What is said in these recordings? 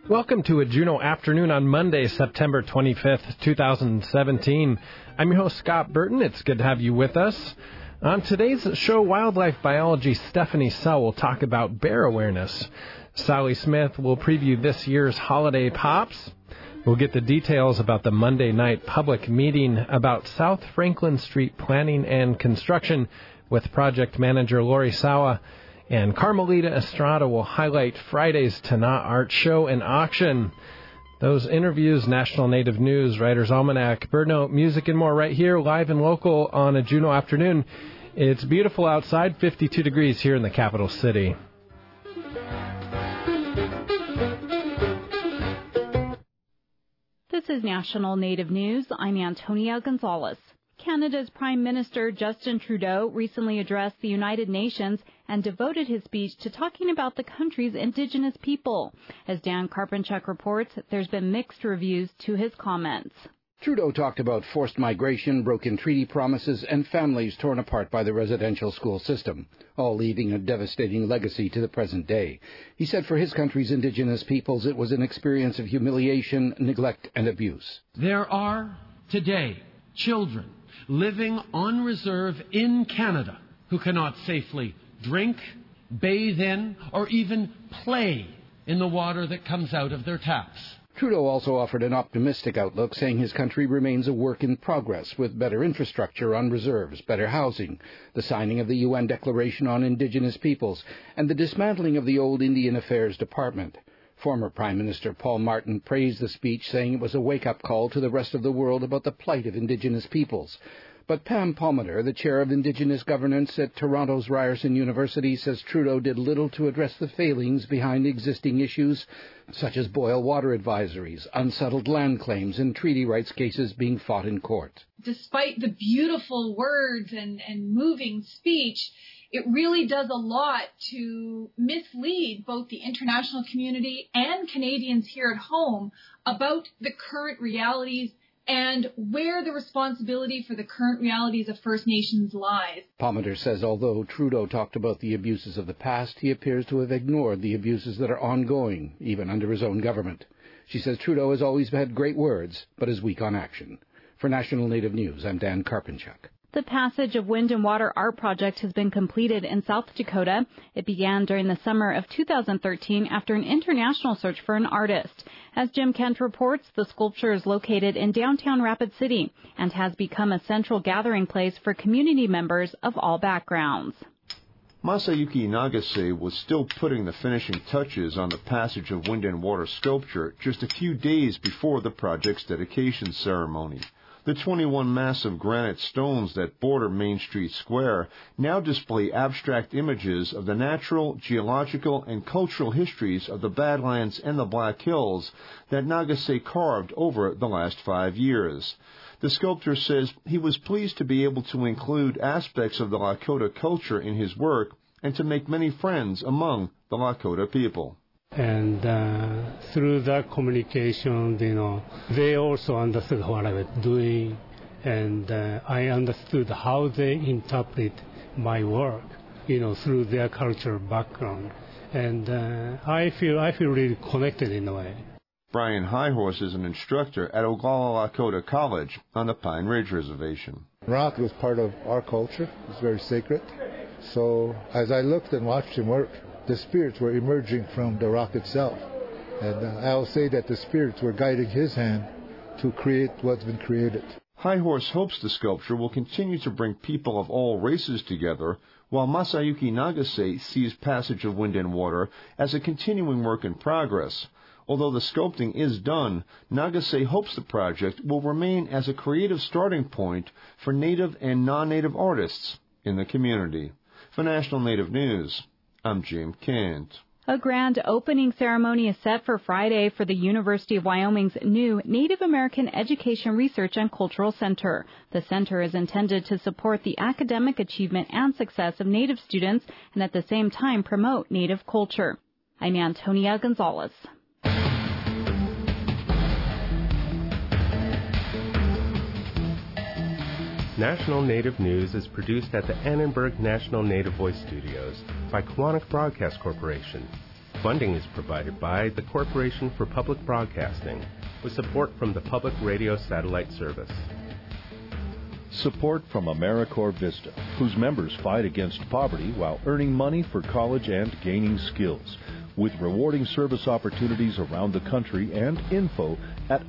Welcome to a Juneau Afternoon on Monday, September 25th, 2017. I'm your host, Scott Burton. It's good to have you with us. On today's show, wildlife biologist Stephanie Sell will talk about bear awareness. Sally Smith will preview this year's holiday pops. We'll get the details about the Monday night public meeting about South Franklin Street planning and construction with project manager Lori Sawa. And Carmelita Estrada will highlight Friday's Tanah Art Show and auction. Those interviews, National Native News, Writer's Almanac, Bird Note, music, and more right here, live and local on a Juneau afternoon. It's beautiful outside, 52 degrees here in the capital city. This is National Native News. I'm Antonia Gonzalez. Canada's Prime Minister Justin Trudeau recently addressed the United Nations and devoted his speech to talking about the country's Indigenous people. As Dan Karpenchuk reports, there's been mixed reviews to his comments. Trudeau talked about forced migration, broken treaty promises, and families torn apart by the residential school system, all leaving a devastating legacy to the present day. He said for his country's Indigenous peoples, it was an experience of humiliation, neglect, and abuse. There are, today, children living on reserve in Canada who cannot safely drink, bathe in, or even play in the water that comes out of their taps. Trudeau also offered an optimistic outlook, saying his country remains a work in progress with better infrastructure on reserves, better housing, the signing of the UN Declaration on Indigenous Peoples, and the dismantling of the old Indian Affairs Department. Former Prime Minister Paul Martin praised the speech, saying it was a wake-up call to the rest of the world about the plight of Indigenous peoples. But Pam Palmater, the chair of Indigenous governance at Toronto's Ryerson University, says Trudeau did little to address the failings behind existing issues, such as boil water advisories, unsettled land claims, and treaty rights cases being fought in court. Despite the beautiful words and moving speech, it really does a lot to mislead both the international community and Canadians here at home about the current realities and where the responsibility for the current realities of First Nations lies. Palmater says although Trudeau talked about the abuses of the past, he appears to have ignored the abuses that are ongoing, even under his own government. She says Trudeau has always had great words, but is weak on action. For National Native News, I'm Dan Karpenchuk. The Passage of Wind and Water art project has been completed in South Dakota. It began during the summer of 2013 after an international search for an artist. As Jim Kent reports, the sculpture is located in downtown Rapid City and has become a central gathering place for community members of all backgrounds. Masayuki Nagase was still putting the finishing touches on the Passage of Wind and Water sculpture just a few days before the project's dedication ceremony. The 21 massive granite stones that border Main Street Square now display abstract images of the natural, geological, and cultural histories of the Badlands and the Black Hills that Nagase carved over the last 5 years. The sculptor says he was pleased to be able to include aspects of the Lakota culture in his work and to make many friends among the Lakota people. And through that communication, they also understood what I was doing, and I understood how they interpret my work, through their cultural background. And I feel really connected in a way. Brian Highhorse is an instructor at Oglala Lakota College on the Pine Ridge Reservation. Rock was part of our culture. It was very sacred. So as I looked and watched him work, the spirits were emerging from the rock itself. And I'll say that the spirits were guiding his hand to create what's been created. Highhorse hopes the sculpture will continue to bring people of all races together, while Masayuki Nagase sees Passage of Wind and Water as a continuing work in progress. Although the sculpting is done, Nagase hopes the project will remain as a creative starting point for Native and non-Native artists in the community. For National Native News, I'm Jim Kent. A grand opening ceremony is set for Friday for the University of Wyoming's new Native American Education Research and Cultural Center. The center is intended to support the academic achievement and success of Native students and at the same time promote Native culture. I'm Antonia Gonzalez. National Native News is produced at the Annenberg National Native Voice Studios by Kiwanis Broadcast Corporation. Funding is provided by the Corporation for Public Broadcasting, with support from the Public Radio Satellite Service. Support from AmeriCorps Vista, whose members fight against poverty while earning money for college and gaining skills, with rewarding service opportunities around the country and info at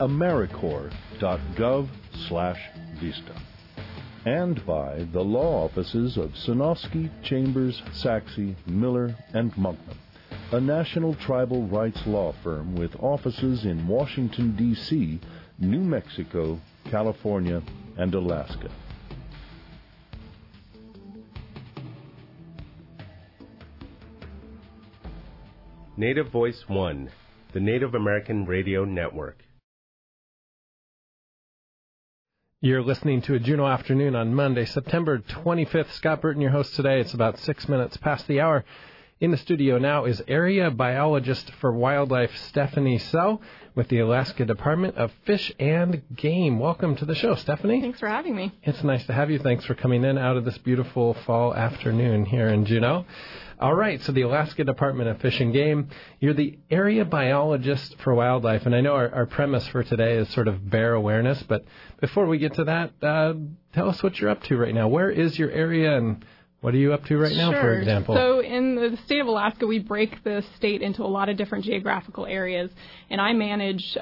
americorps.gov/vista. And by the law offices of Sinofsky, Chambers, Saxe, Miller, and Monkman, a national tribal rights law firm with offices in Washington, D.C., New Mexico, California, and Alaska. Native Voice One, the Native American Radio Network. You're listening to a Juneau Afternoon on Monday, September 25th. Scott Burton, your host today. It's about 6 minutes past the hour. In the studio now is area biologist for wildlife Stephanie Sell with the Alaska Department of Fish and Game. Welcome to the show, Stephanie. Thanks for having me. It's nice to have you. Thanks for coming in out of this beautiful fall afternoon here in Juneau. All right, so the Alaska Department of Fish and Game, you're the area biologist for wildlife, and I know our premise for today is sort of bear awareness, but before we get to that, tell us what you're up to right now. Where is your area, and what are you up to right now, for example? So in the state of Alaska, we break the state into a lot of different geographical areas, and I manage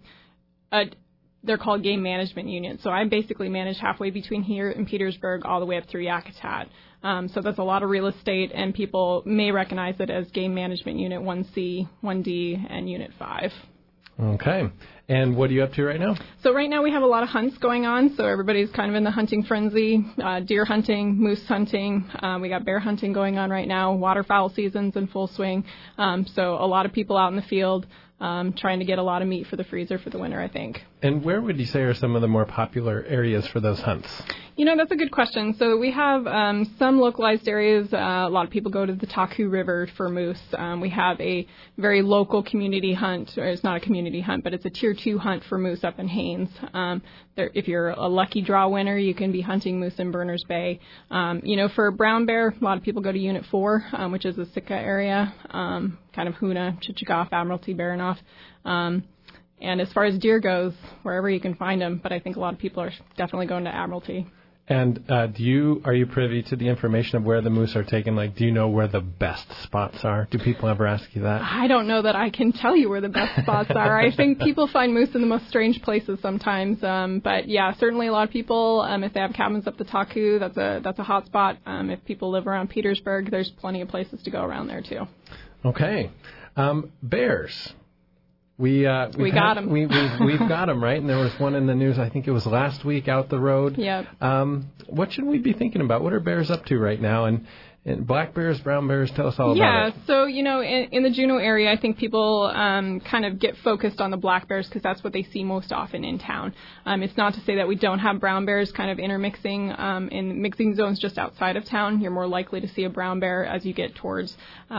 they're called game management units. So I basically manage halfway between here and Petersburg all the way up through Yakutat. So that's a lot of real estate, and people may recognize it as Game Management Unit 1C, 1D, and Unit 5. Okay. And what are you up to right now? So right now we have a lot of hunts going on, so everybody's kind of in the hunting frenzy, deer hunting, moose hunting. We got bear hunting going on right now, waterfowl season's in full swing. So a lot of people out in the field trying to get a lot of meat for the freezer for the winter, I think. And where would you say are some of the more popular areas for those hunts? You know, that's a good question. So we have some localized areas. A lot of people go to the Taku River for moose. We have a very local community hunt, or it's not a community hunt, but it's a Tier 2 hunt for moose up in Haines. If you're a lucky draw winner, you can be hunting moose in Berners Bay. For brown bear, a lot of people go to Unit 4, which is the Sitka area, kind of Hoona, Chichagof, Admiralty, Baranof. And as far as deer goes, wherever you can find them, but I think a lot of people are definitely going to Admiralty. And are you privy to the information of where the moose are taken? Like, do you know where the best spots are? Do people ever ask you that? I don't know that I can tell you where the best spots are. I think people find moose in the most strange places sometimes. But yeah, certainly a lot of people, if they have cabins up the Taku, that's a hot spot. If people live around Petersburg, there's plenty of places to go around there too. Okay. Bears. We got them. We've got them, right? And there was one in the news, I think it was last week, out the road. Yep. What should we be thinking about? What are bears up to right now? And black bears, brown bears, tell us all about it. Yeah, so, in the Juneau area, I think people kind of get focused on the black bears because that's what they see most often in town. It's not to say that we don't have brown bears kind of intermixing in mixing zones just outside of town. You're more likely to see a brown bear as you get towards,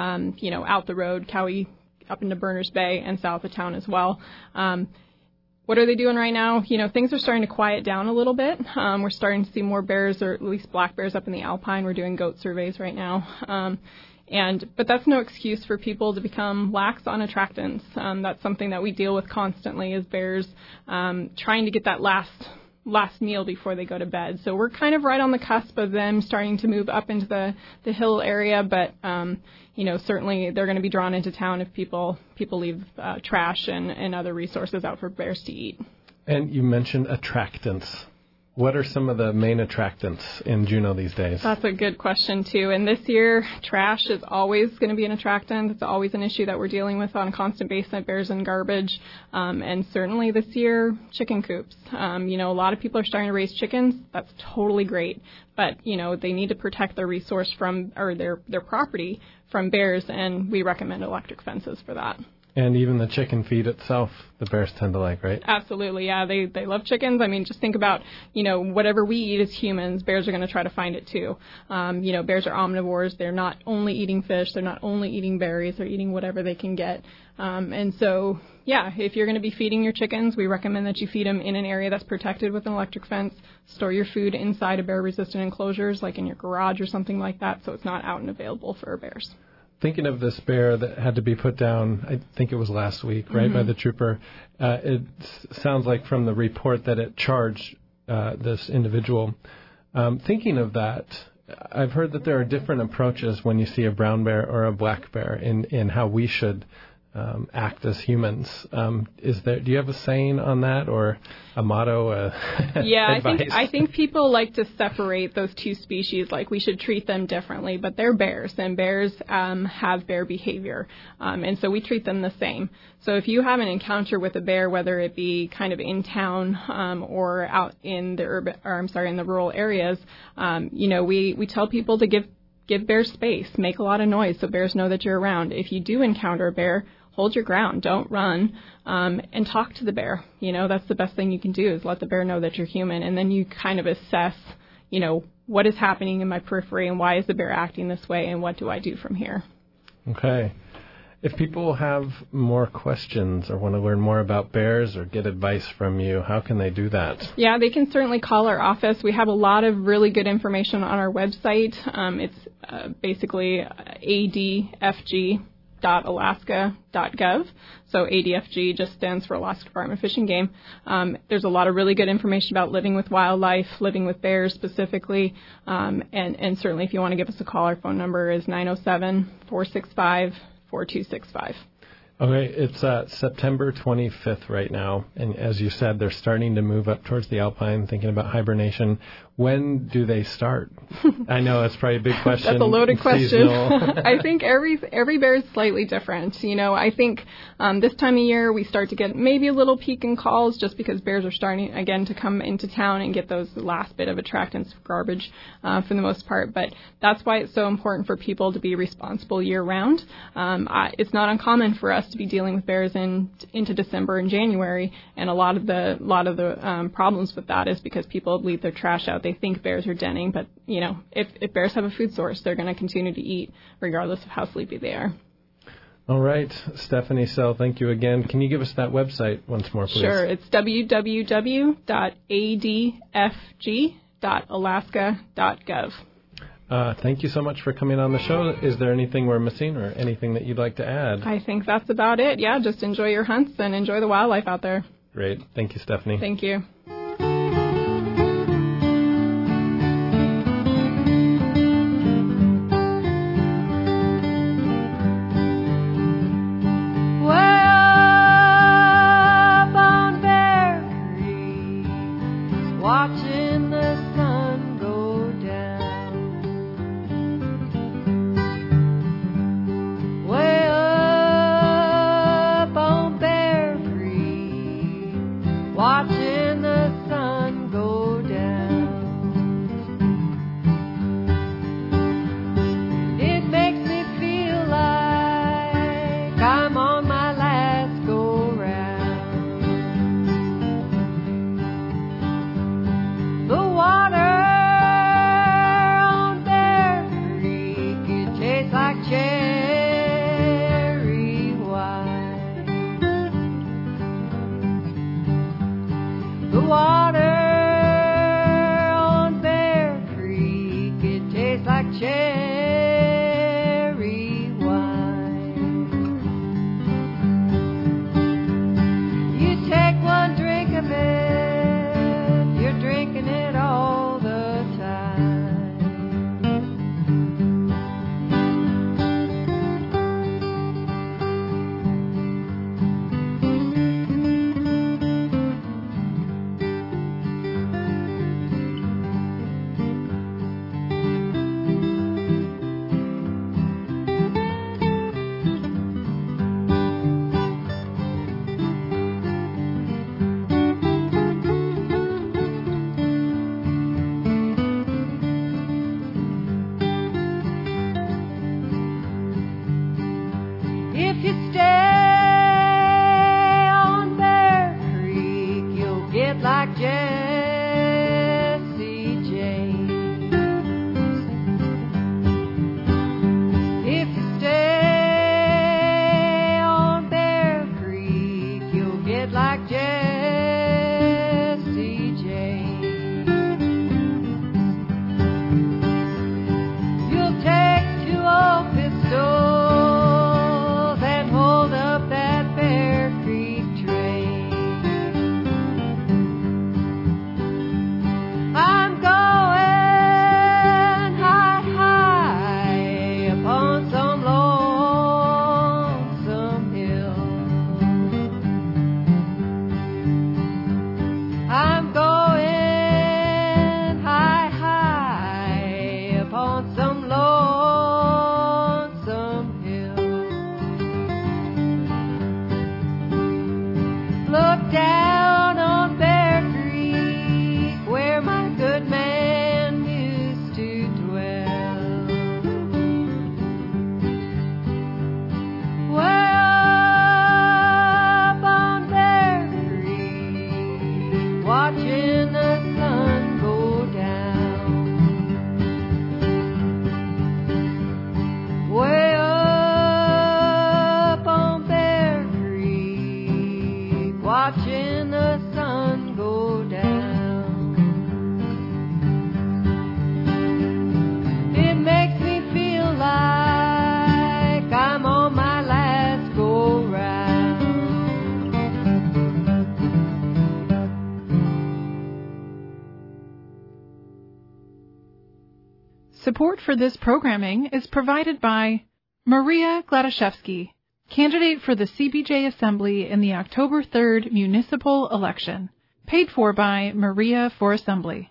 out the road, Cowie, up into Berners Bay and south of town as well. What are they doing right now? Things are starting to quiet down a little bit. We're starting to see more bears, or at least black bears, up in the Alpine. We're doing goat surveys right now. But that's no excuse for people to become lax on attractants. That's something that we deal with constantly as bears, trying to get that last meal before they go to bed. So we're kind of right on the cusp of them starting to move up into the hill area, but certainly they're going to be drawn into town if people leave trash and other resources out for bears to eat. And you mentioned attractants. What are some of the main attractants in Juneau these days? That's a good question, too. And this year, trash is always going to be an attractant. It's always an issue that we're dealing with on a constant basis at Bears and Garbage. And certainly this year, chicken coops. A lot of people are starting to raise chickens. That's totally great. But, they need to protect their resource or their property from bears, and we recommend electric fences for that. And even the chicken feed itself, the bears tend to like, right? Absolutely, yeah. They love chickens. I mean, just think about, whatever we eat as humans, bears are going to try to find it too. Bears are omnivores. They're not only eating fish. They're not only eating berries. They're eating whatever they can get. And so, yeah, if you're going to be feeding your chickens, we recommend that you feed them in an area that's protected with an electric fence. Store your food inside of bear-resistant enclosures, like in your garage or something like that, so it's not out and available for bears. thinking of this bear that had to be put down, I think it was last week, right, by the trooper. It sounds like from the report that it charged this individual. Thinking of that, I've heard that there are different approaches when you see a brown bear or a black bear in how we should act as humans. Do you have a saying on that, or a motto? Yeah, I think people like to separate those two species, like we should treat them differently, but they're bears, and bears have bear behavior, and so we treat them the same. So if you have an encounter with a bear, whether it be kind of in town or out in the in the rural areas, we tell people to give bears space, make a lot of noise so bears know that you're around. If you do encounter a bear, hold your ground, don't run, and talk to the bear. That's the best thing you can do, is let the bear know that you're human, and then you kind of assess, what is happening in my periphery and why is the bear acting this way and what do I do from here. Okay. If people have more questions or want to learn more about bears or get advice from you, how can they do that? Yeah, they can certainly call our office. We have a lot of really good information on our website. It's basically adfg.alaska.gov. So ADFG just stands for Alaska Department of Fish and Game. There's a lot of really good information about living with wildlife, living with bears specifically. And certainly if you want to give us a call, our phone number is 907-465-4265. Okay, it's September 25th right now, and as you said, they're starting to move up towards the alpine, thinking about hibernation. When do they start? I know it's probably a big question. That's a loaded question. I think every bear is slightly different. I think this time of year we start to get maybe a little peak in calls just because bears are starting again to come into town and get those last bit of attractants garbage for the most part. But that's why it's so important for people to be responsible year round. It's not uncommon for us to be dealing with bears into December and January, and a lot of the problems with that is because people leave their trash out. They think bears are denning, but if bears have a food source, they're going to continue to eat regardless of how sleepy they are. All right, Stephanie Sell, thank you again. Can you give us that website once more, please? Sure, it's www.adfg.alaska.gov. Thank you so much for coming on the show. Is there anything we're missing or anything that you'd like to add? I think that's about it. Yeah, just enjoy your hunts and enjoy the wildlife out there. Great. Thank you, Stephanie. Thank you. You'll take 2 old pistols Support for this programming is provided by Maria Gladaszewski, candidate for the CBJ Assembly in the October 3rd municipal election. Paid for by Maria for Assembly.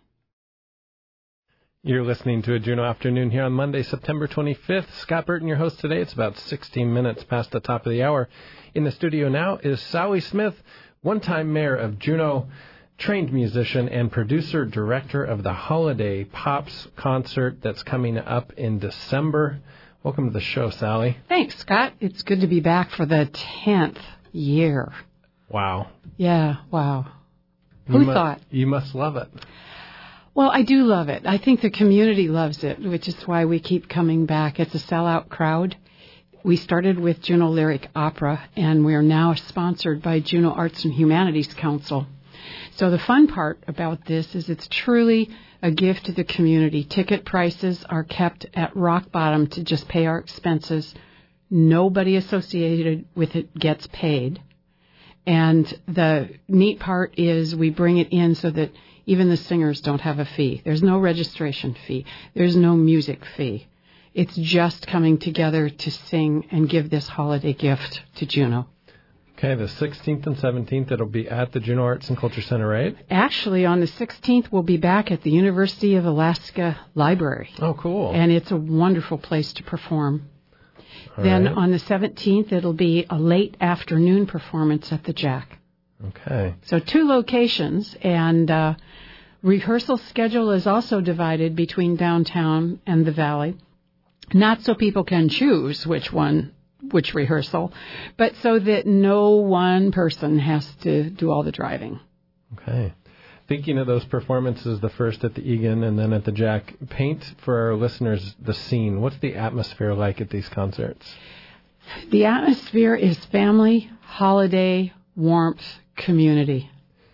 You're listening to a Juneau Afternoon here on Monday, September 25th. Scott Burton, your host today. It's about 16 minutes past the top of the hour. In the studio now is Sally Smith, one-time mayor of Juneau, trained musician and producer-director of the Holiday Pops concert that's coming up in December. Welcome to the show, Sally. Thanks, Scott. It's good to be back for the 10th year. Wow. Yeah, wow. Who thought? You must love it. Well, I do love it. I think the community loves it, which is why we keep coming back. It's a sellout crowd. We started with Juneau Lyric Opera, and we are now sponsored by Juneau Arts and Humanities Council. So the fun part about this is it's truly a gift to the community. Ticket prices are kept at rock bottom to just pay our expenses. Nobody associated with it gets paid. And the neat part is we bring it in so that even the singers don't have a fee. There's no registration fee. There's no music fee. It's just coming together to sing and give this holiday gift to Juneau. Okay, the 16th and 17th, it'll be at the Juneau Arts and Culture Center, right? Actually, on the 16th, we'll be back at the University of Alaska Library. Oh, cool. And it's a wonderful place to perform. All then right. on the 17th, it'll be a late afternoon performance at the Jack. Okay. So 2 locations, and rehearsal schedule is also divided between downtown and the Valley. Not so people can choose which rehearsal, but so that no one person has to do all the driving. Okay. Thinking of those performances, the first at the Egan and then at the Jack, paint for our listeners the scene. What's the atmosphere like at these concerts? The atmosphere is family, holiday, warmth, community.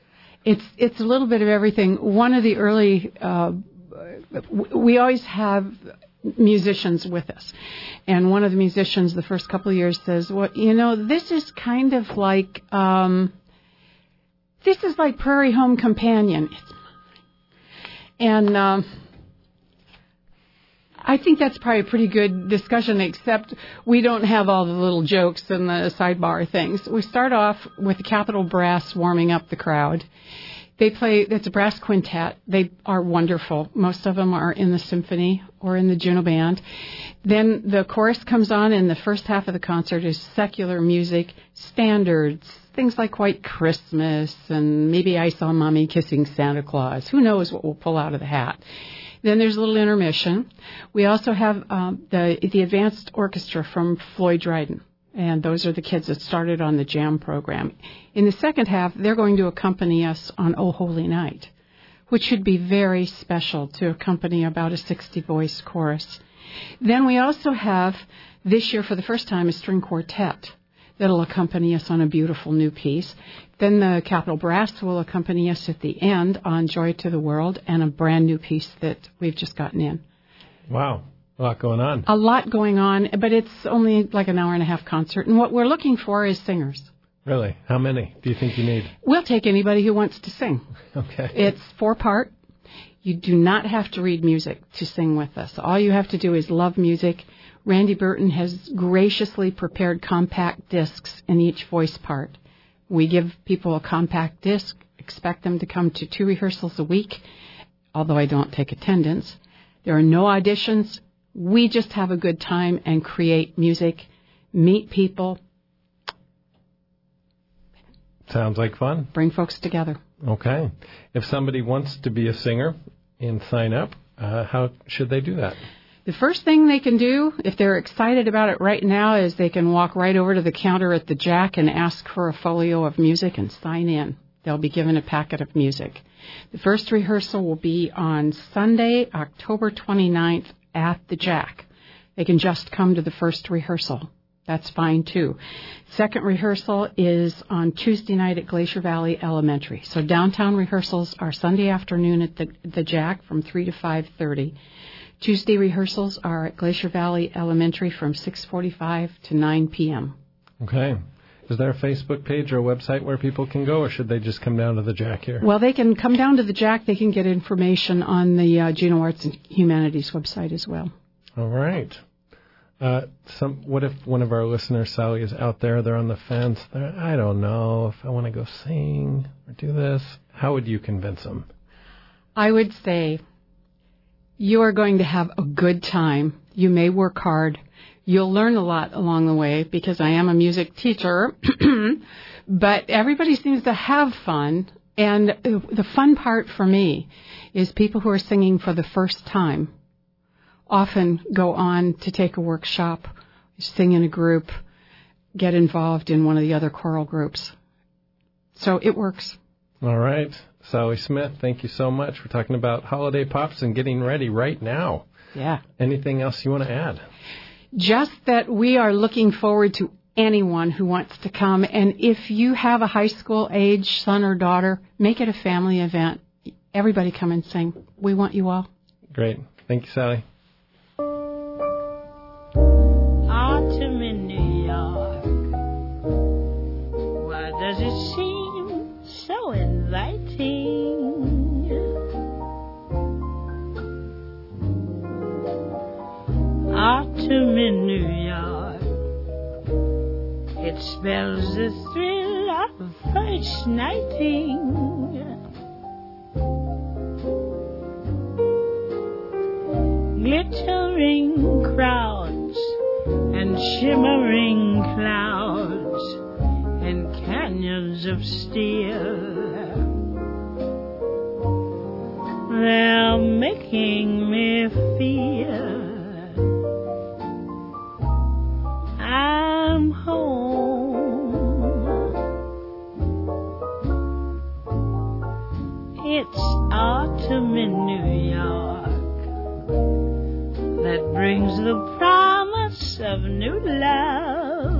It's a little bit of everything. One of the early, we always have musicians with us. And one of the musicians the first couple of years says, well, this is kind of like, Prairie Home Companion. And I think that's probably a pretty good discussion, except we don't have all the little jokes and the sidebar things. We start off with the Capitol Brass warming up the crowd. They play, it's a brass quintet. They are wonderful. Most of them are in the symphony or in the Juneau Band. Then the chorus comes on, and the first half of the concert is secular music, standards, things like White Christmas, and maybe I Saw Mommy Kissing Santa Claus. Who knows what we'll pull out of the hat. Then there's a little intermission. We also have the advanced orchestra from Floyd Dryden. And those are the kids that started on the jam program. In the second half, they're going to accompany us on O Holy Night, which should be very special to accompany about a 60-voice chorus. Then we also have, this year for the first time, a string quartet that'll accompany us on a beautiful new piece. Then the Capitol Brass will accompany us at the end on Joy to the World and a brand new piece that we've just gotten in. Wow. A lot going on. A lot going on, but it's only like an hour-and-a-half concert. And what we're looking for is singers. Really? How many do you think you need? We'll take anybody who wants to sing. Okay. It's 4-part. You do not have to read music to sing with us. All you have to do is love music. Randy Burton has graciously prepared compact discs in each voice part. We give people a compact disc, expect them to come to 2 rehearsals a week, although I don't take attendance. There are no auditions. We just have a good time and create music, meet people. Sounds like fun. Bring folks together. Okay. If somebody wants to be a singer and sign up, how should they do that? The first thing they can do, if they're excited about it right now, is they can walk right over to the counter at the Jack and ask for a folio of music and sign in. They'll be given a packet of music. The first rehearsal will be on Sunday, October 29th at the Jack. They can just come to the first rehearsal. That's fine, too. Second rehearsal is on Tuesday night at Glacier Valley Elementary. So downtown rehearsals are Sunday afternoon at the Jack from 3 to 5:30. Tuesday rehearsals are at Glacier Valley Elementary from 6:45 to 9 p.m. Okay. Is there a Facebook page or a website where people can go, or should they just come down to the Jack here? Well, they can come down to the Jack. They can get information on the Juneau Arts and Humanities website as well. All right. What if one of our listeners, Sally, is out there, they're on the fence, I don't know if I want to go sing or do this. How would you convince them? I would say you are going to have a good time. You may work hard. You'll learn a lot along the way because I am a music teacher, but everybody seems to have fun. And the fun part for me is people who are singing for the first time often go on to take a workshop, sing in a group, get involved in one of the other choral groups. So it works. All right. Sally Smith, thank you so much. We're talking about holiday pops and getting ready right now. Yeah. Anything else you want to add? Just that we are looking forward to anyone who wants to come. And if you have a high school age son or daughter, make it a family event. Everybody come and sing. We want you all. Great. Thank you, Sally. Autumn in New York. Why does it seem so inviting? Autumn in New York. It spells the thrill of first nighting. Glittering crowds and shimmering clouds and canyons of steel. They're making me feel I'm home. It's autumn in New York that brings the promise of new love.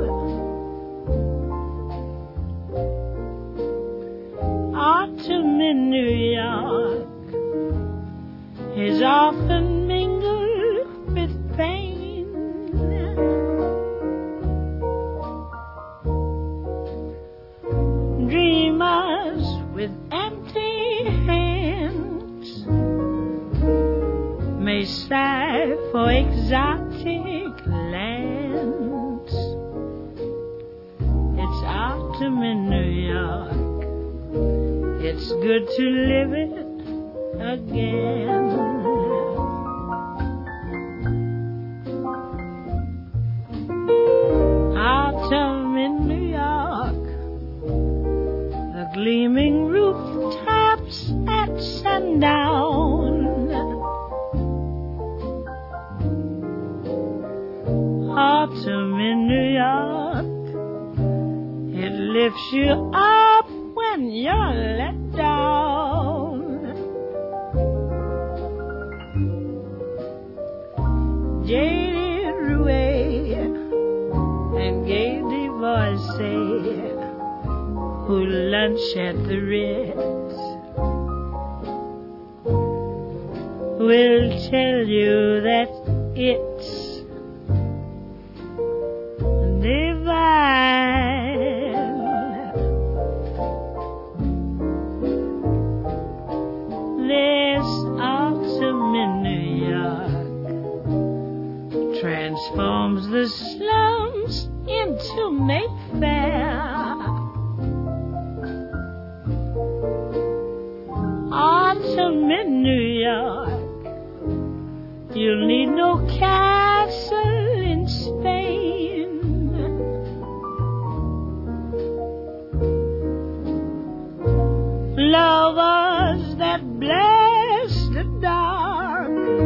Autumn in New York is often mingled with pain. Dreamers with empty hands may sigh for exotic lands. It's autumn in New York. It's good to live it again. Autumn in New York. The gleaming rooftops at sundown. Autumn in New York, it lifts you up when you're let down. Jaded Rouet and gay divorcee who lunch at the Ritz will tell you that it's divine. This autumn in New York transforms the slums into Mayfair. Autumn in New York, you'll need no castle in Spain. Lovers that bless the dark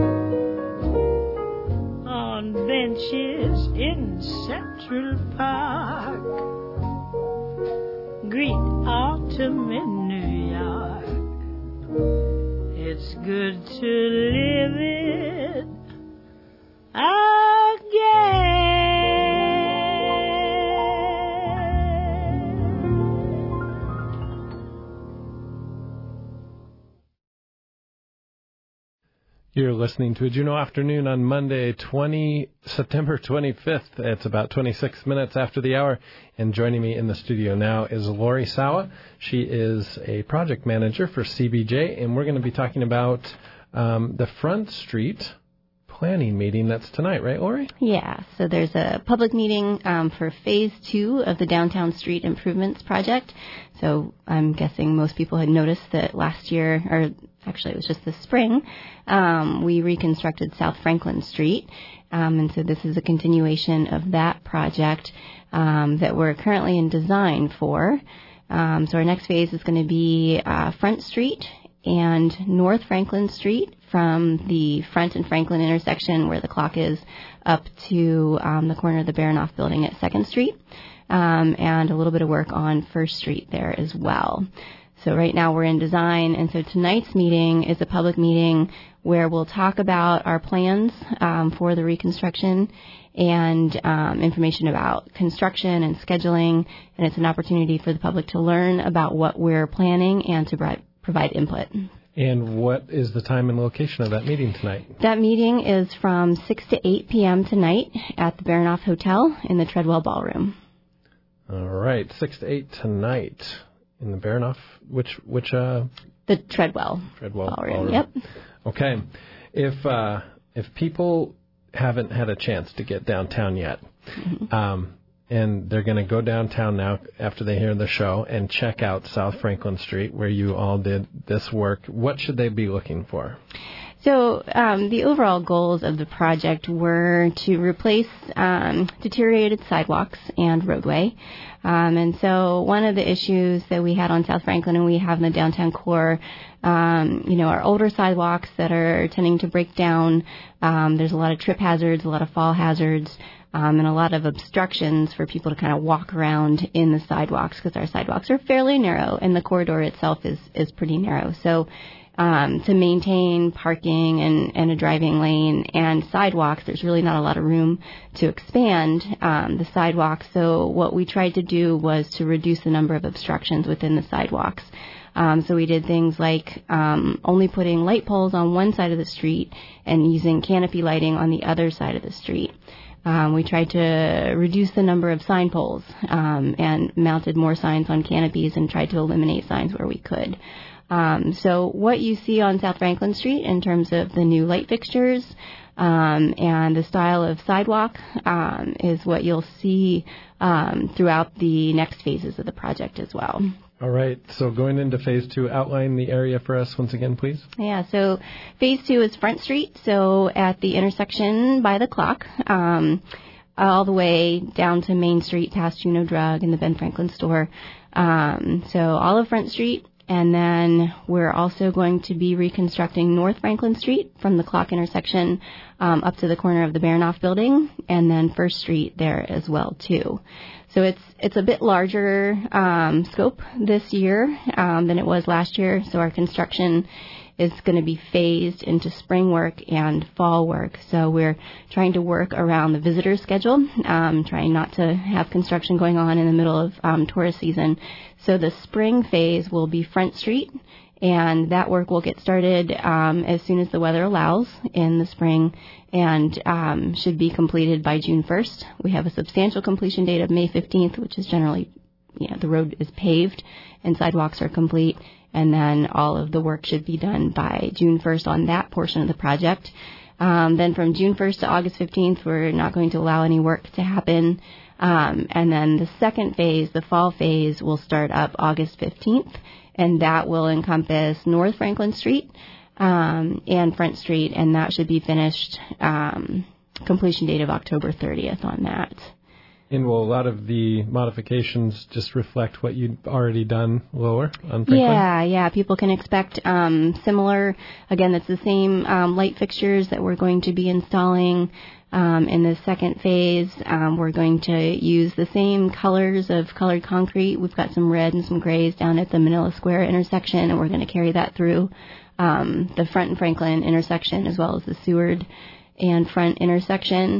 on benches in Central Park greet autumn in New York. It's good to live it again. You're listening to a Juneau Afternoon on Monday, September 25th. It's about 26 minutes after the hour. And joining me in the studio now is Lori Sawa. She is a project manager for CBJ, and we're going to be talking about the Front Street planning meeting that's tonight, right, Lori? Yeah, so there's a public meeting for Phase 2 of the Downtown Street Improvements Project. So I'm guessing most people had noticed that last year, or actually it was just this spring, we reconstructed South Franklin Street. And so this is a continuation of that project that we're currently in design for. So our next phase is going to be Front Street and North Franklin Street from the Front and Franklin intersection where the clock is up to the corner of the Baranoff building at 2nd Street, and a little bit of work on 1st Street there as well. So right now we're in design, and so tonight's meeting is a public meeting where we'll talk about our plans for the reconstruction and information about construction and scheduling, and it's an opportunity for the public to learn about what we're planning and to provide input. And what is the time and location of that meeting tonight? That meeting is from 6 to 8 p.m. tonight at the Baranoff Hotel in the Treadwell Ballroom. All right, 6 to 8 tonight in the Baranoff. Which the Treadwell Ballroom. Yep. Okay. If people haven't had a chance to get downtown yet, and they're going to go downtown now after they hear the show and check out South Franklin Street where you all did this work, what should they be looking for? So the overall goals of the project were to replace deteriorated sidewalks and roadway. And so one of the issues that we had on South Franklin and we have in the downtown core, are older sidewalks that are tending to break down. There's a lot of trip hazards, a lot of fall hazards, and a lot of obstructions for people to kind of walk around in the sidewalks because our sidewalks are fairly narrow and the corridor itself is pretty narrow. So to maintain parking and a driving lane and sidewalks, there's really not a lot of room to expand the sidewalks. So what we tried to do was to reduce the number of obstructions within the sidewalks. So we did things like only putting light poles on one side of the street and using canopy lighting on the other side of the street. We tried to reduce the number of sign poles and mounted more signs on canopies and tried to eliminate signs where we could. So what you see on South Franklin Street in terms of the new light fixtures and the style of sidewalk is what you'll see throughout the next phases of the project as well. All right. So going into Phase 2, outline the area for us once again, please. Yeah. So Phase 2 is Front Street. So at the intersection by the clock, all the way down to Main Street past Juneau Drug and the Ben Franklin store. So all of Front Street. And then we're also going to be reconstructing North Franklin Street from the clock intersection up to the corner of the Baranoff building, and then 1st Street there as well, too. So it's a bit larger scope this year than it was last year. So our construction is going to be phased into spring work and fall work. So we're trying to work around the visitor schedule, trying not to have construction going on in the middle of tourist season. So the spring phase will be Front Street, and that work will get started as soon as the weather allows in the spring and should be completed by June 1st. We have a substantial completion date of May 15th, which is generally, the road is paved and sidewalks are complete. And then all of the work should be done by June 1st on that portion of the project. Then from June 1st to August 15th, we're not going to allow any work to happen. And then the second phase, the fall phase, will start up August 15th, and that will encompass North Franklin Street and Front Street, and that should be finished completion date of October 30th on that. And will a lot of the modifications just reflect what you'd already done lower on Franklin? Yeah. People can expect similar. Again, it's the same light fixtures that we're going to be installing in the second phase. We're going to use the same colors of colored concrete. We've got some red and some grays down at the Manila Square intersection, and we're going to carry that through the Front and Franklin intersection as well as the Seward and Front intersection.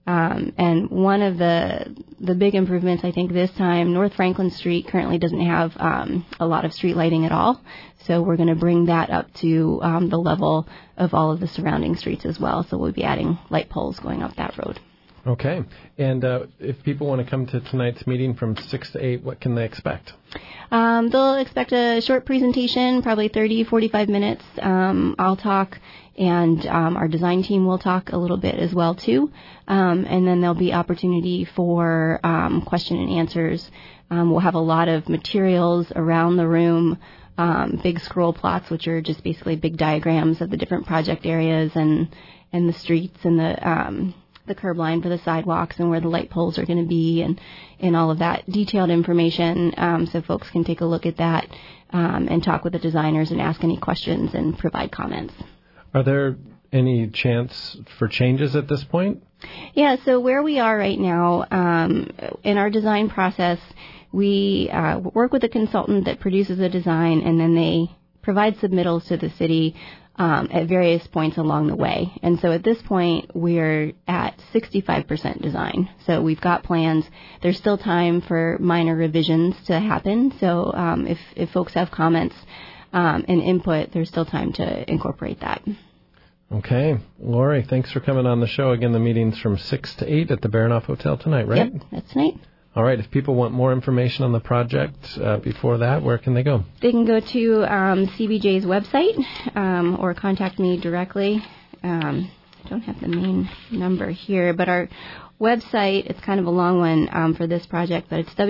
And one of the big improvements, I think, this time, North Franklin Street currently doesn't have a lot of street lighting at all. So we're going to bring that up to the level of all of the surrounding streets as well. So we'll be adding light poles going up that road. Okay. And if people want to come to tonight's meeting from 6 to 8, what can they expect? They'll expect a short presentation, probably 30, 45 minutes. I'll talk, and our design team will talk a little bit as well, too. And then there'll be opportunity for question and answers. We'll have a lot of materials around the room, big scroll plots, which are just basically big diagrams of the different project areas and the streets and the curb line for the sidewalks and where the light poles are going to be and all of that detailed information, so folks can take a look at that and talk with the designers and ask any questions and provide comments. Are there any chance for changes at this point? Yeah, so where we are right now, in our design process, we work with a consultant that produces a design, and then they provide submittals to the city at various points along the way. And so at this point, we're at 65% design. So we've got plans. There's still time for minor revisions to happen. So if folks have comments and input, there's still time to incorporate that. Okay. Lori, thanks for coming on the show. Again, the meeting's from 6 to 8 at the Baranof Hotel tonight, right? Yep, that's tonight. All right. If people want more information on the project before that, where can they go? They can go to CBJ's website or contact me directly. I don't have the main number here, but our website, it's kind of a long one for this project, but it's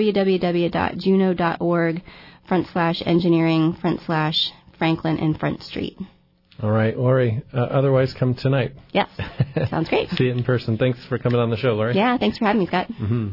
www.juno.org/engineering/Franklin and Front Street. All right, Lori. Otherwise, come tonight. Yes. Sounds great. See you in person. Thanks for coming on the show, Lori. Yeah, thanks for having me, Scott. Mm-hmm.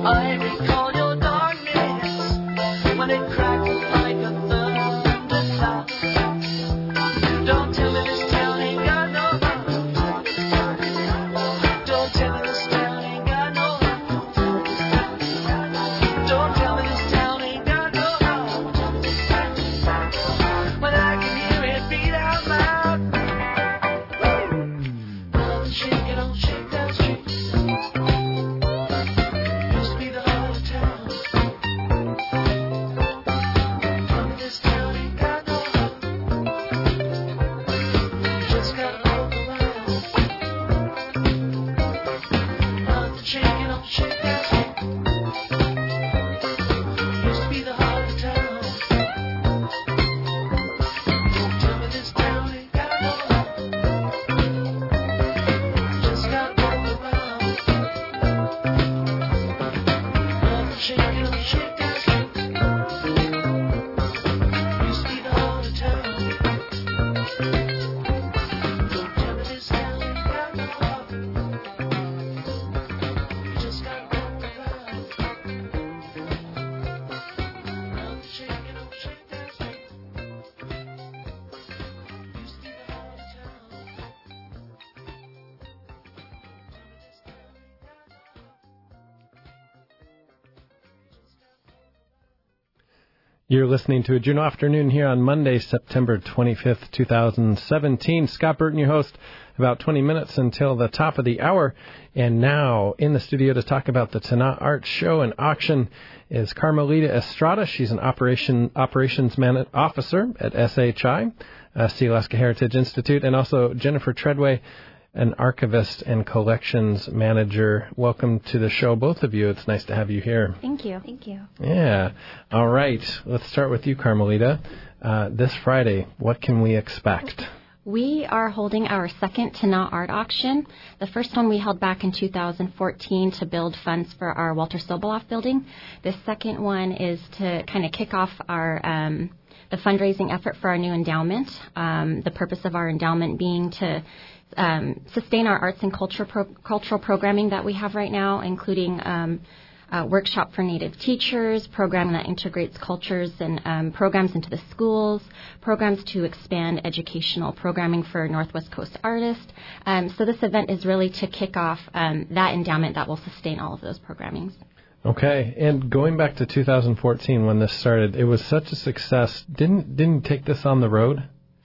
I recall your darkness when it crackled like a thundercloud. Don't tell me this town ain't got no love. Don't tell me this town ain't got no love. Don't tell me this town ain't got no love. When I can hear it beat out loud. Love shaking on Shakedown Street. Used to be the heart of town. Tell me this town ain't got no love. Just gotta look around. Love shaking on Shakedown Street. Used to be the heart of town. Don't tell me this town ain't got no love. Just gotta look around. Love shaking on Shakedown Street. Used to be the heart of town. Don't tell me this town ain't got no love. Just gotta look around. Love shaking on Shakedown Street. Used to be the heart of town. You're listening to a Juneau Afternoon here on Monday, September 25th, 2017. Scott Burton, your host, about 20 minutes until the top of the hour. And now in the studio to talk about the Tanah Art Show and Auction is Carmelita Estrada. She's an operations officer at SHI, Sealaska Heritage Institute, and also Jennifer Treadway, an archivist and collections manager. Welcome to the show, both of you. It's nice to have you here. Thank you. Thank you. Yeah. All right. Let's start with you, Carmelita. This Friday, what can we expect? We are holding our second Tanah Art Auction. The first one we held back in 2014 to build funds for our Walter Soboleff building. The second one is to kind of kick off our the fundraising effort for our new endowment. The purpose of our endowment being to sustain our arts and cultural programming that we have right now, including workshop for Native teachers, program that integrates cultures and programs into the schools, programs to expand educational programming for Northwest Coast artists. So this event is really to kick off that endowment that will sustain all of those programmings. Okay, and going back to 2014 when this started, it was such a success. Didn't take this on the road?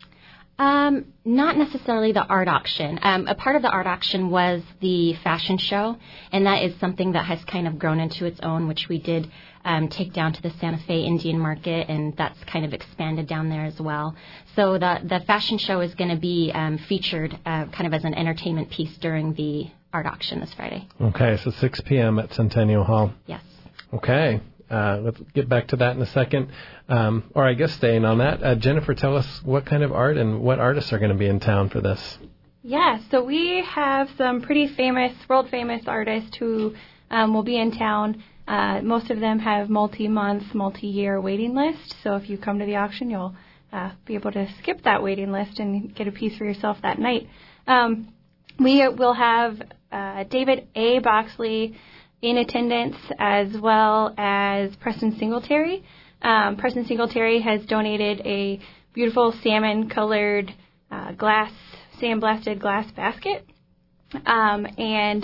Not necessarily the art auction. A part of the art auction was the fashion show, and that is something that has kind of grown into its own, which we did take down to the Santa Fe Indian Market, and that's kind of expanded down there as well. So the fashion show is going to be featured kind of as an entertainment piece during the art auction this Friday. Okay, so 6 p.m. at Centennial Hall. Yes. Okay. Let's get back to that in a second. Or I guess staying on that, Jennifer, tell us what kind of art and what artists are going to be in town for this. Yeah, so we have some pretty famous, world-famous artists who will be in town. Most of them have multi-month, multi-year waiting lists. So if you come to the auction, you'll be able to skip that waiting list and get a piece for yourself that night. We will have David A. Boxley in attendance, as well as Preston Singletary. Preston Singletary has donated a beautiful salmon-colored sandblasted glass basket. And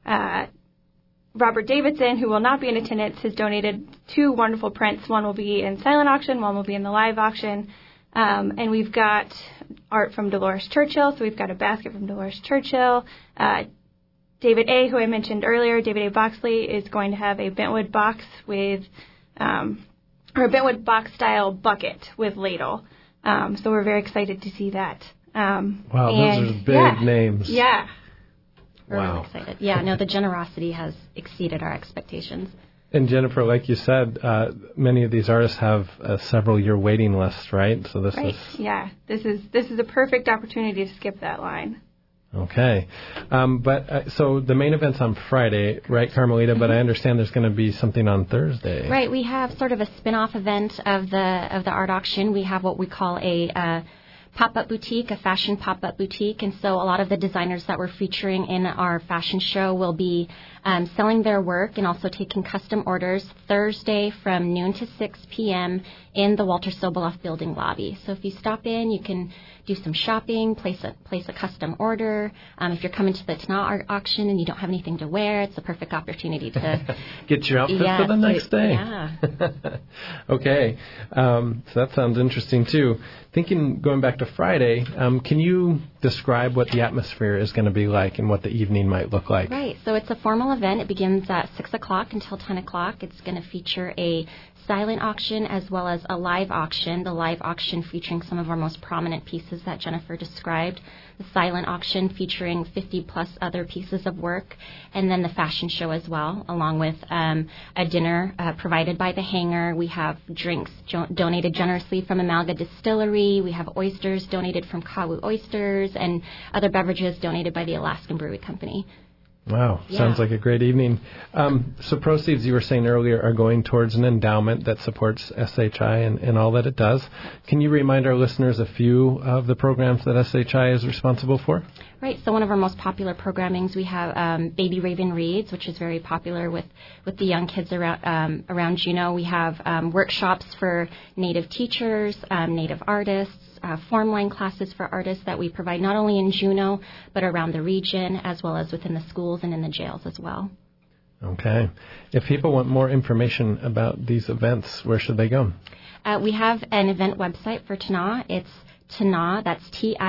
Robert Davidson, who will not be in attendance, has donated 2 wonderful prints. One will be in silent auction, one will be in the live auction. And we've got art from Dolores Churchill, so we've got a basket from Dolores Churchill. David A., who I mentioned earlier, David A. Boxley, is going to have a bentwood box with, or a bentwood box style bucket with ladle. So we're very excited to see that. Wow, those are big names. Yeah. We're really excited. Yeah, no, the generosity has exceeded our expectations. And Jennifer, like you said, many of these artists have a several-year waiting list, right? So this is yeah. This is a perfect opportunity to skip that line. Okay. So the main event's on Friday, right, Carmelita? But I understand there's going to be something on Thursday. Right. We have sort of a spin-off event of the art auction. We have what we call a pop-up boutique, a fashion pop-up boutique, and so a lot of the designers that we're featuring in our fashion show will be selling their work and also taking custom orders Thursday from noon to 6 p.m. in the Walter Soboleff building lobby. So if you stop in, you can do some shopping, place a custom order. If you're coming to the Tana art auction and you don't have anything to wear, it's a perfect opportunity to get your outfit for the next day. Yeah. Okay. So that sounds interesting too. Going back to Friday, can you describe what the atmosphere is going to be like and what the evening might look like? Right. So it's a formal event. It begins at 6 o'clock until 10 o'clock. It's going to feature a silent auction as well as a live auction. The live auction featuring some of our most prominent pieces that Jennifer described. The silent auction featuring 50 plus other pieces of work. And then the fashion show as well, along with a dinner provided by the Hangar. We have drinks donated generously from Amalga Distillery. We have oysters donated from Kawu Oysters and other beverages donated by the Alaskan Brewery Company. Wow, sounds like a great evening. So proceeds, you were saying earlier, are going towards an endowment that supports SHI and all that it does. Can you remind our listeners a few of the programs that SHI is responsible for? Right, so one of our most popular programmings, we have Baby Raven Reads, which is very popular with the young kids around Juneau. We have workshops for Native teachers, Native artists, form line classes for artists that we provide not only in Juneau, but around the region, as well as within the schools and in the jails as well. Okay. If people want more information about these events, where should they go? We have an event website for Tana. It's Tana, that's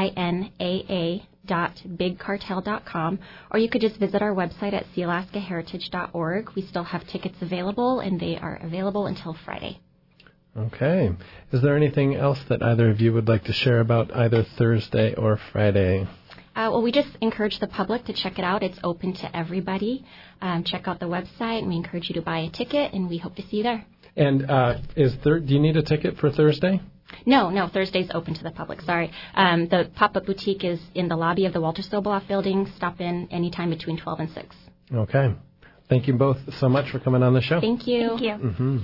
TINAA, .bigcartel.com, or you could just visit our website at sealaskaheritage.org. We still have tickets available, and they are available until Friday. Okay. Is there anything else that either of you would like to share about either Thursday or Friday? Well, we just encourage the public to check it out. It's open to everybody. Check out the website, and we encourage you to buy a ticket, and we hope to see you there. And do you need a ticket for Thursday? No, Thursday's open to the public, sorry. The pop-up boutique is in the lobby of the Walter Soboleff building. Stop in anytime between 12 and 6. Okay. Thank you both so much for coming on the show. Thank you. Thank you. Mm-hmm.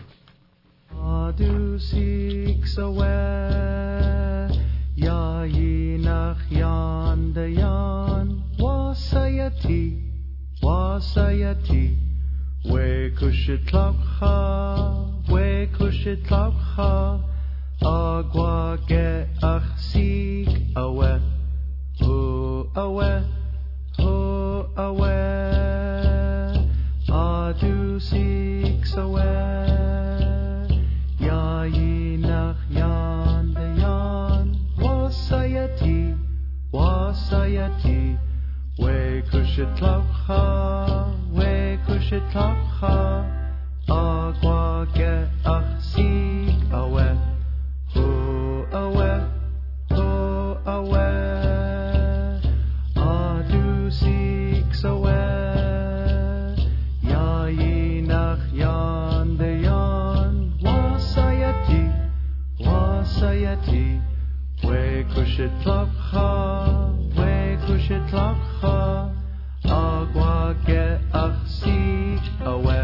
Du siehst away, ja je nach Jan de Jan, wasayati, we kushit tlapcha, agwa ge ach sieg away, du siehst away. Ja, je nach Jan de Jan, wasayati, we kushit tlapcha, agwa ge ach sieg away, du siegst away, ja, je nach Jan de Jan, wasayati, we kushit tlapcha, agwa ge ach sieg away,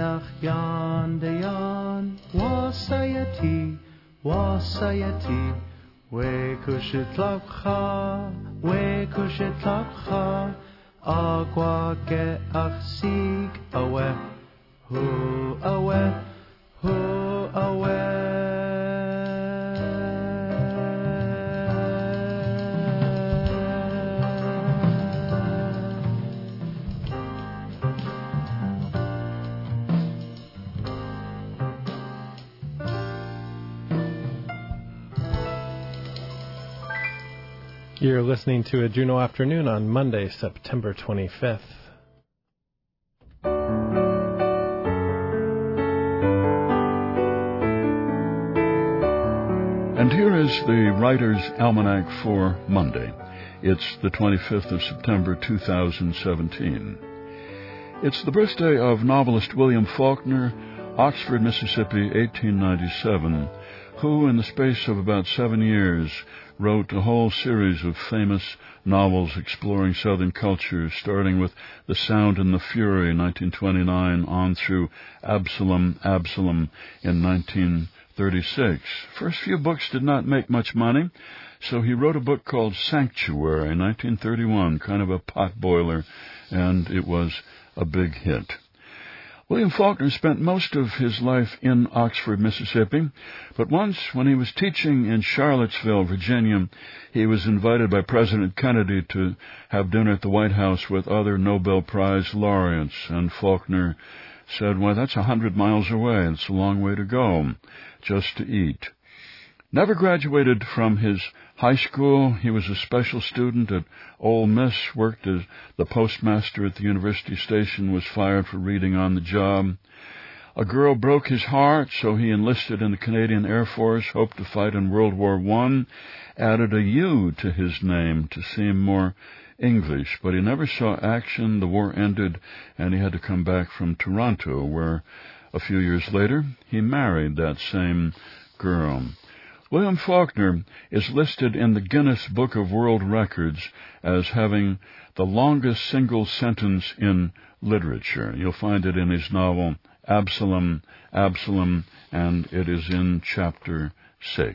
Ach yon wasayati, we kushit lapcha, agwa ge ach sig awe, hu awe, hu awe. You're listening to a Juneau Afternoon on Monday, September 25th. And here is the Writer's Almanac for Monday. It's the 25th of September, 2017. It's the birthday of novelist William Faulkner, Oxford, Mississippi, 1897, who, in the space of about 7 years, wrote a whole series of famous novels exploring Southern culture, starting with The Sound and the Fury, 1929, on through Absalom, Absalom in 1936. First few books did not make much money, so he wrote a book called Sanctuary, 1931, kind of a potboiler, and it was a big hit. William Faulkner spent most of his life in Oxford, Mississippi, but once when he was teaching in Charlottesville, Virginia, he was invited by President Kennedy to have dinner at the White House with other Nobel Prize laureates, and Faulkner said, well, that's 100 miles away. It's a long way to go just to eat. Never graduated from his high school. He was a special student at Ole Miss, worked as the postmaster at the university station, was fired for reading on the job. A girl broke his heart, so he enlisted in the Canadian Air Force, hoped to fight in World War I, added a U to his name to seem more English, but he never saw action. The war ended, and he had to come back from Toronto, where a few years later he married that same girl. William Faulkner is listed in the Guinness Book of World Records as having the longest single sentence in literature. You'll find it in his novel Absalom, Absalom, and it is in chapter 6.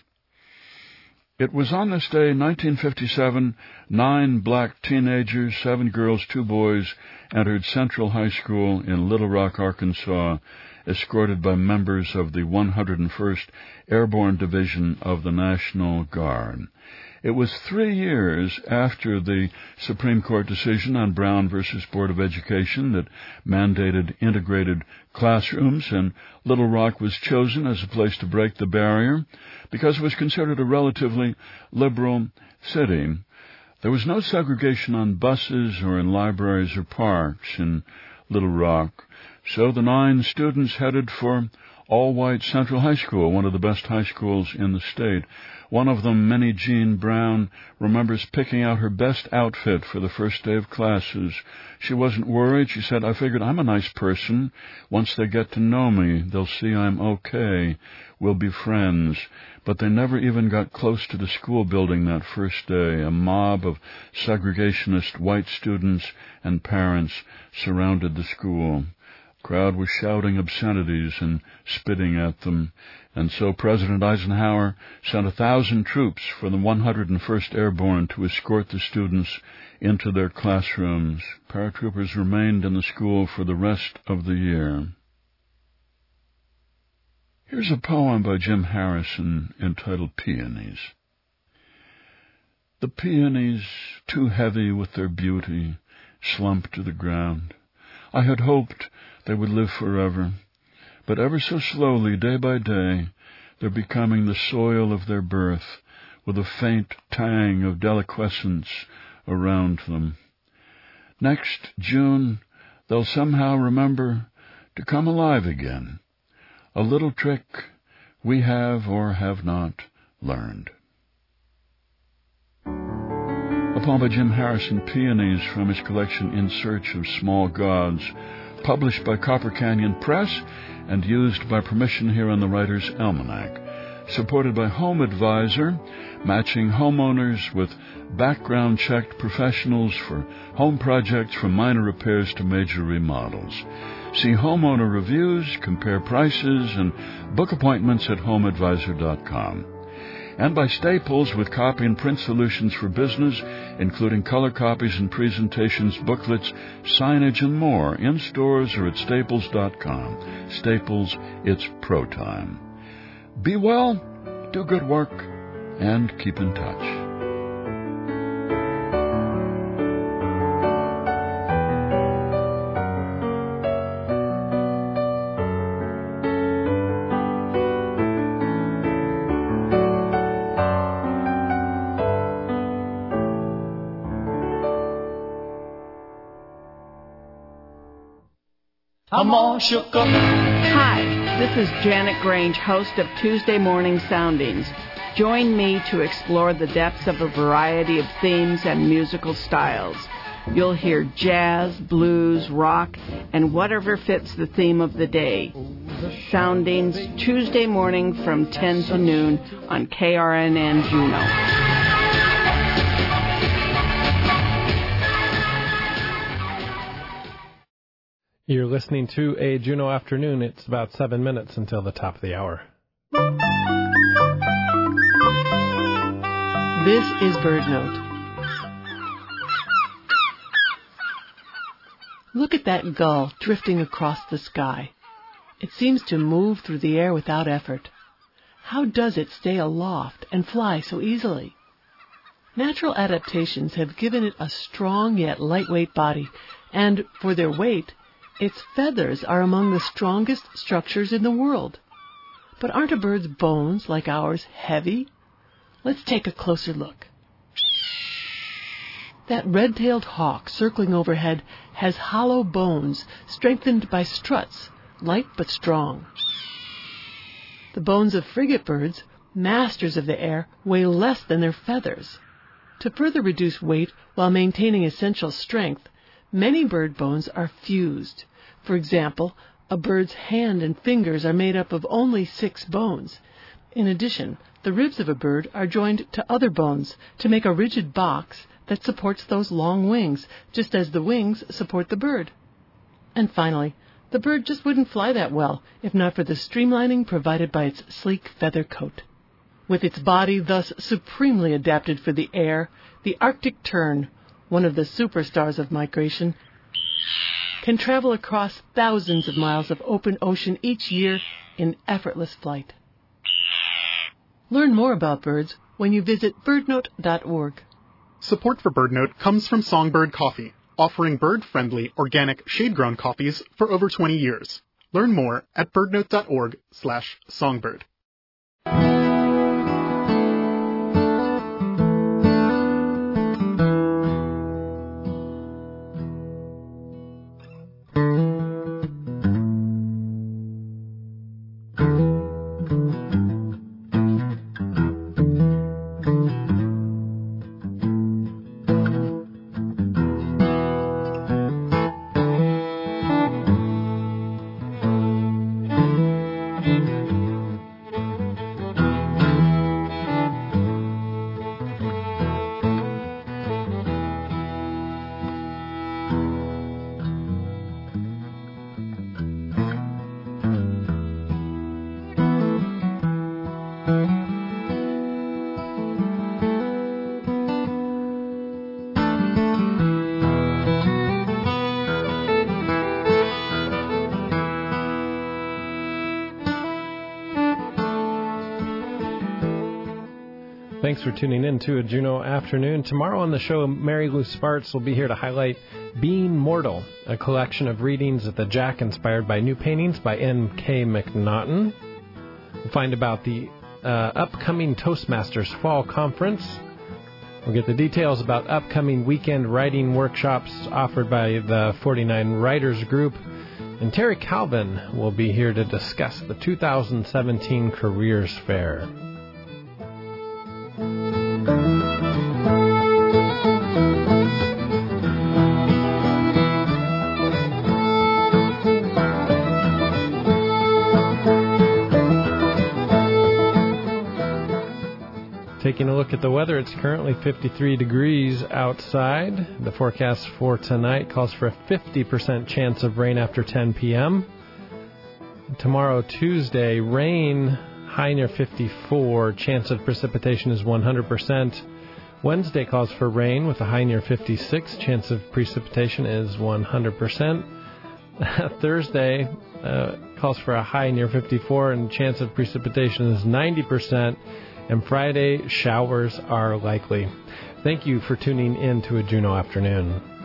It was on this day, 1957, 9 black teenagers, 7 girls, 2 boys, entered Central High School in Little Rock, Arkansas, escorted by members of the 101st Airborne Division of the National Guard. It was 3 years after the Supreme Court decision on Brown versus Board of Education that mandated integrated classrooms, and Little Rock was chosen as a place to break the barrier because it was considered a relatively liberal city. There was no segregation on buses or in libraries or parks in Little Rock, so the 9 students headed for all-white Central High School, one of the best high schools in the state. One of them, Minnie Jean Brown, remembers picking out her best outfit for the first day of classes. She wasn't worried. She said, I figured I'm a nice person. Once they get to know me, they'll see I'm okay. We'll be friends. But they never even got close to the school building that first day. A mob of segregationist white students and parents surrounded the school. The crowd was shouting obscenities and spitting at them, and so President Eisenhower sent 1,000 troops for the 101st Airborne to escort the students into their classrooms. Paratroopers remained in the school for the rest of the year. Here's a poem by Jim Harrison entitled Peonies. The peonies, too heavy with their beauty, slumped to the ground. I had hoped they would live forever, but ever so slowly, day by day, they're becoming the soil of their birth, with a faint tang of deliquescence around them. Next June, they'll somehow remember to come alive again, a little trick we have or have not learned. A poem by Jim Harrison, Peonies, from his collection In Search of Small Gods, published by Copper Canyon Press and used by permission here on the Writer's Almanac. supported by Home Advisor, matching homeowners with background-checked professionals for home projects from minor repairs to major remodels. See homeowner reviews, compare prices, and book appointments at homeadvisor.com. And by Staples with copy and print solutions for business, including color copies and presentations, booklets, signage, and more, in stores or at staples.com. Staples, it's pro time. Be well, do good work, and keep in touch. I'm all shook up. Hi, this is Janet Grange, host of Tuesday Morning Soundings. Join me to explore the depths of a variety of themes and musical styles. You'll hear jazz, blues, rock, and whatever fits the theme of the day. Soundings, Tuesday morning from 10 to noon on KRNN Juneau. You're listening to a Juneau Afternoon. It's about 7 minutes until the top of the hour. This is BirdNote. Look at that gull drifting across the sky. It seems to move through the air without effort. How does it stay aloft and fly so easily? Natural adaptations have given it a strong yet lightweight body, and for their weight, its feathers are among the strongest structures in the world. But aren't a bird's bones, like ours, heavy? Let's take a closer look. That red-tailed hawk circling overhead has hollow bones strengthened by struts, light but strong. The bones of frigate birds, masters of the air, weigh less than their feathers. To further reduce weight while maintaining essential strength, many bird bones are fused. For example, a bird's hand and fingers are made up of only 6 bones. In addition, the ribs of a bird are joined to other bones to make a rigid box that supports those long wings, just as the wings support the bird. And finally, the bird just wouldn't fly that well if not for the streamlining provided by its sleek feather coat. With its body thus supremely adapted for the air, the Arctic tern, one of the superstars of migration, can travel across thousands of miles of open ocean each year in effortless flight. Learn more about birds when you visit birdnote.org. Support for BirdNote comes from Songbird Coffee, offering bird-friendly, organic, shade-grown coffees for over 20 years. Learn more at birdnote.org/songbird. Thanks for tuning in to a Juneau Afternoon. Tomorrow on the show, Mary Lou Sparks will be here to highlight Being Mortal, a collection of readings at the Jack inspired by new paintings by N.K. McNaughton. We'll find about the upcoming Toastmasters Fall Conference. We'll get the details about upcoming weekend writing workshops offered by the 49 Writers Group. And Terry Calvin will be here to discuss the 2017 Careers Fair. Taking a look at the weather, it's currently 53 degrees outside. The forecast for tonight calls for a 50% chance of rain after 10 p.m. Tomorrow, Tuesday, rain, high near 54. Chance of precipitation is 100%. Wednesday calls for rain with a high near 56. Chance of precipitation is 100%. Thursday calls for a high near 54 and chance of precipitation is 90%. And Friday, showers are likely. Thank you for tuning in to a Juneau Afternoon.